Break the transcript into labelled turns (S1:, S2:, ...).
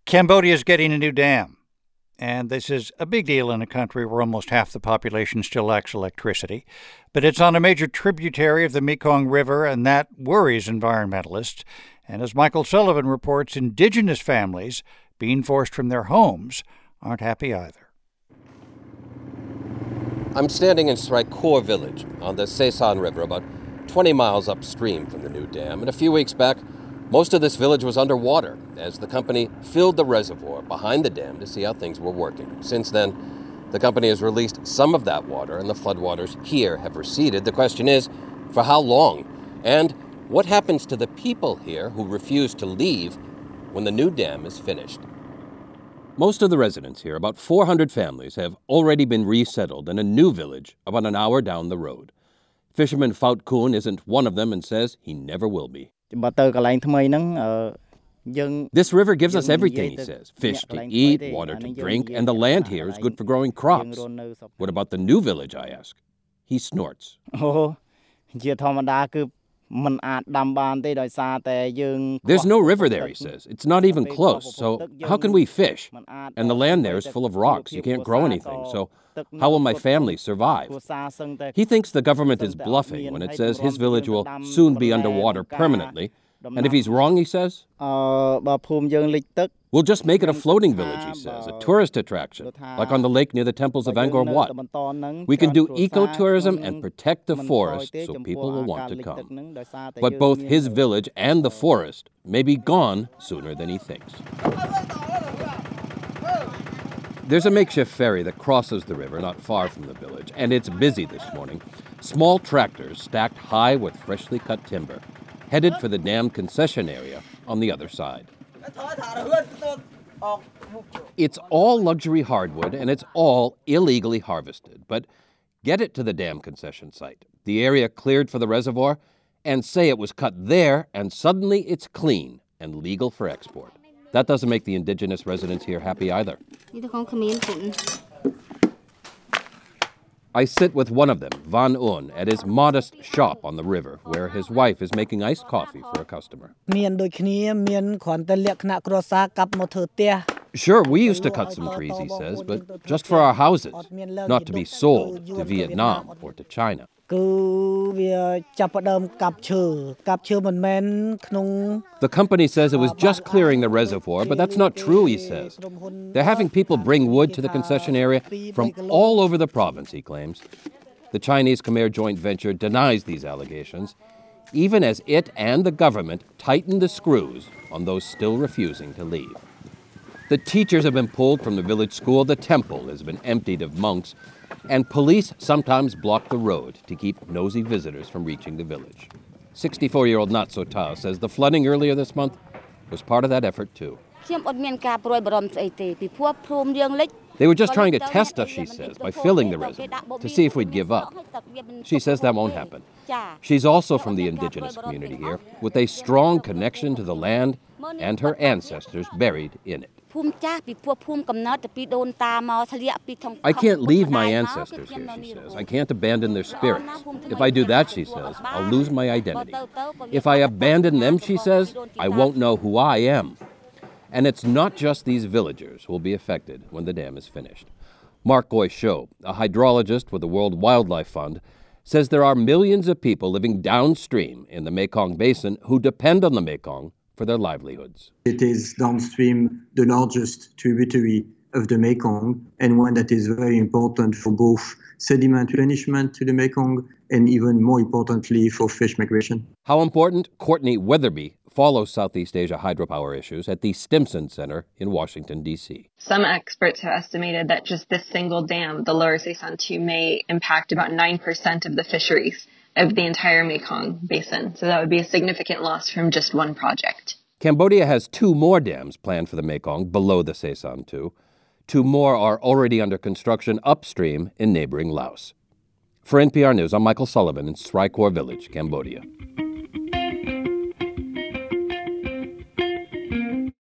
S1: Cambodia is getting a new dam, and this is a big deal in a country where almost half the population still lacks electricity. But it's on a major tributary of the Mekong River, and that worries environmentalists. And as Michael Sullivan reports, indigenous families being forced from their homes aren't happy either.
S2: I'm standing in Srai Khor village on the Se San River, about 20 miles upstream from the new dam. And a few weeks back, most of this village was underwater as the company filled the reservoir behind the dam to see how things were working. Since then, the company has released some of that water, and the floodwaters here have receded. The question is, for how long? And what happens to the people here who refuse to leave when the new dam is finished? Most of the residents here, about 400 families, have already been resettled in a new village about an hour down the road. Fisherman Phaut Kuhn isn't one of them and says he never will be. This river gives us everything, he says. Fish to eat, water to drink, and the land here is good for growing crops. What about the new village, I ask? He snorts. There's no river there, he says. It's not even close, so how can we fish? And the land there is full of rocks. You can't grow anything, so how will my family survive? He thinks the government is bluffing when it says his village will soon be underwater permanently. And if he's wrong, he says, we'll just make it a floating village, he says, a tourist attraction, like on the lake near the temples of Angkor Wat. We can do ecotourism and protect the forest so people will want to come. But both his village and the forest may be gone sooner than he thinks. There's a makeshift ferry that crosses the river not far from the village, and it's busy this morning. Small tractors stacked high with freshly cut timber, headed for the dam concession area on the other side. It's all luxury hardwood, and it's all illegally harvested. But get it to the dam concession site, the area cleared for the reservoir, and say it was cut there, and suddenly it's clean and legal for export. That doesn't make the indigenous residents here happy either. I sit with one of them, Van Un, at his modest shop on the river, where his wife is making iced coffee for a customer. Sure, we used to cut some trees, he says, but just for our houses, not to be sold to Vietnam or to China. The company says it was just clearing the reservoir, but that's not true, he says. They're having people bring wood to the concession area from all over the province, he claims. The Chinese Khmer joint venture denies these allegations, even as it and the government tighten the screws on those still refusing to leave. The teachers have been pulled from the village school, the temple has been emptied of monks, and police sometimes block the road to keep nosy visitors from reaching the village. 64-year-old Natso Tao says the flooding earlier this month was part of that effort, too. They were just trying to test us, she says, by filling the reservoir to see if we'd give up. She says that won't happen. She's also from the indigenous community here, with a strong connection to the land and her ancestors buried in it. I can't leave my ancestors here, she says. I can't abandon their spirits. If I do that, she says, I'll lose my identity. If I abandon them, she says, I won't know who I am. And it's not just these villagers who will be affected when the dam is finished. Mark Goy-Cho, a hydrologist with the World Wildlife Fund, says there are millions of people living downstream in the Mekong Basin who depend on the Mekong for their livelihoods.
S3: It is downstream the largest tributary of the Mekong, and one that is very important for both sediment replenishment to the Mekong and even more importantly for fish migration.
S2: How important? Courtney Weatherby follows Southeast Asia hydropower issues at the Stimson Center in Washington, D.C.
S4: Some experts have estimated that just this single dam, the Lower Se San 2, may impact about 9% of the fisheries of the entire Mekong Basin. So that would be a significant loss from just one project.
S2: Cambodia has 2 more dams planned for the Mekong below the Se San 2. 2 more are already under construction upstream in neighboring Laos. For NPR News, I'm Michael Sullivan in Srai Khor Village, Cambodia.